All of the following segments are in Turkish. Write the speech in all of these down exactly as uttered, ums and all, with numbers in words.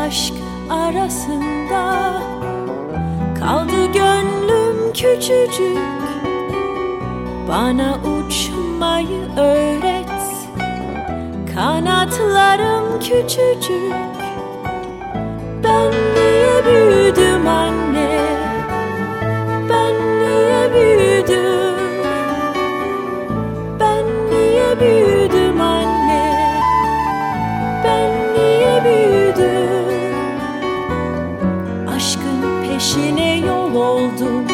aşk arasında kaldı gönlüm küçücük. Bana uçmayı öğret, kanatlarım küçücük. Ben niye büyüdüm anne? Ben niye büyüdüm? Ben niye büyüdüm anne? Ben niye büyüdüm? Aşkın peşine yol oldum,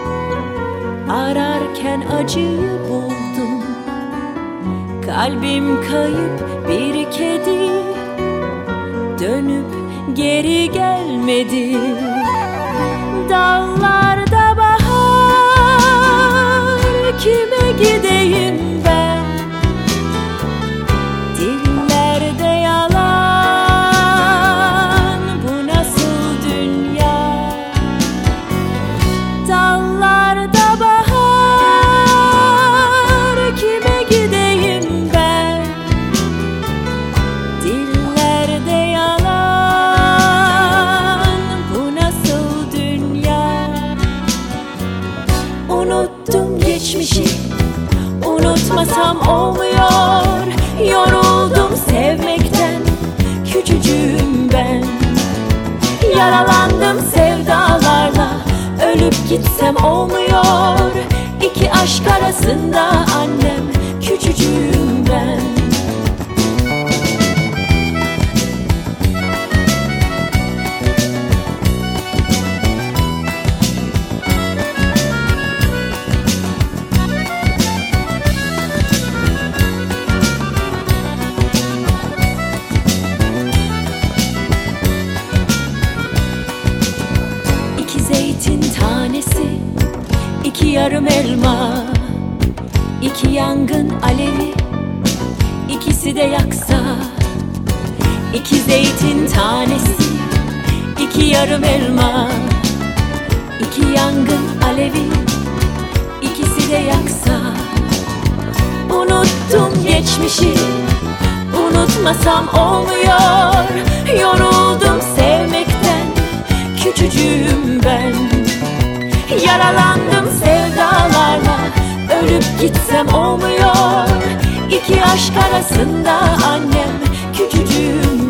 ararken acıyı buldum. Kalbim kayıp bir kedi, dönüp geri gelmedi. Dallarda bahar, kime gideyim ben? Dillerde yalan, bu nasıl dünya? Dallarda bahar, kime gideyim ben? Dillerde yalan, bu nasıl dünya? Unuttum geçmişi, unutmasam olmuyor. Yoruldum sevmekten, küçücüğüm ben. Yaralandım sevdalarla, ölüp gitsem olmuyor. İki aşk arasında annem, küçücüğüm ben. Zeytin tanesi, iki yarım elma, iki yangın alevi, ikisi de yaksa. İki zeytin tanesi, iki yarım elma, iki yangın alevi, ikisi de yaksa. Unuttum geçmişi, unutmasam olmuyor. Yoruldum sevmekten, küçücüğüm ben. Yaralandım sevdalarla, ölüp gitsem olmuyor. İki aşk arasında annem, küçücüğüm